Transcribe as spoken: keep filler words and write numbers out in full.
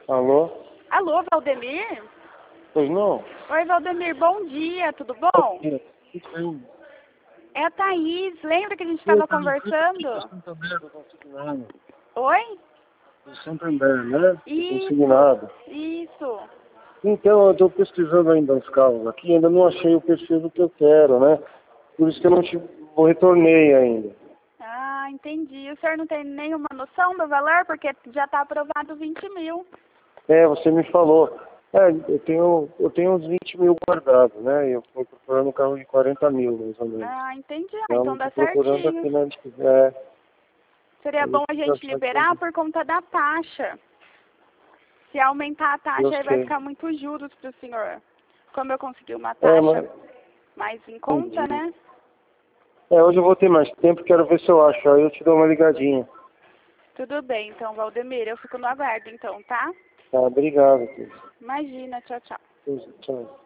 Alô? Alô, Valdemir? Pois não? Oi, Valdemir, bom dia, tudo bom? Bom dia. Tudo bem? É a Thaís, lembra que a gente Eu estava também fui aqui do conversando? Santander, do consignado. Oi? Do Santander, né? Do Isso, consignado. isso. Então, eu estou pesquisando ainda os carros aqui, ainda não achei o perfil do que eu quero, né? Por isso que eu não te eu retornei ainda. Ah, entendi. O senhor não tem nenhuma noção do valor? Porque já está aprovado vinte mil. É, você me falou. É, eu tenho, eu tenho uns vinte mil guardados, né? E eu estou procurando um carro de quarenta mil, mais ou menos. Ah, entendi. Ah, Então, então dá estou procurando certinho. aqui, né? Se quiser. Seria bom a gente liberar por conta da taxa. Se aumentar a Eu taxa, aí vai sei. ficar muito juros para o senhor. Como eu consegui uma É, taxa mas... mais em conta, Entendi. né? É, hoje eu vou ter mais tempo, quero ver se eu acho. Aí eu te dou uma ligadinha. Tudo bem, então, Valdemir. Eu fico no aguardo, então, tá? Tá, obrigado. Imagina, tchau, tchau. Tchau.